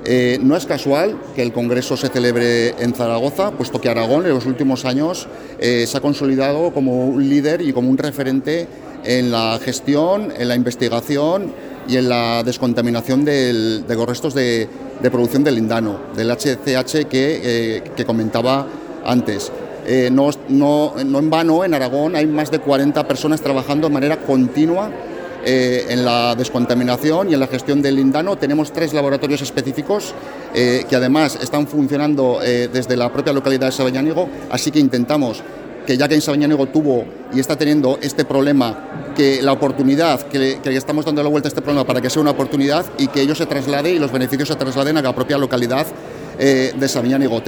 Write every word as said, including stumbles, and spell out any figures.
Eh, no es casual que el Congreso se celebre en Zaragoza, puesto que Aragón en los últimos años eh, se ha consolidado como un líder y como un referente en la gestión, en la investigación y en la descontaminación del, de los restos de, de producción del lindano, del H C H que, eh, que comentaba antes. Eh, no, no, no en vano, en Aragón hay más de cuarenta personas trabajando de manera continua eh, en la descontaminación y en la gestión del lindano. Tenemos tres laboratorios específicos eh, que además están funcionando eh, desde la propia localidad de Sabiñánigo, así que intentamos que ya que en Sabiñánigo tuvo y está teniendo este problema, que la oportunidad, que le, que le estamos dando la vuelta a este problema para que sea una oportunidad y que ello se traslade y los beneficios se trasladen a la propia localidad eh, de Sabiñánigo.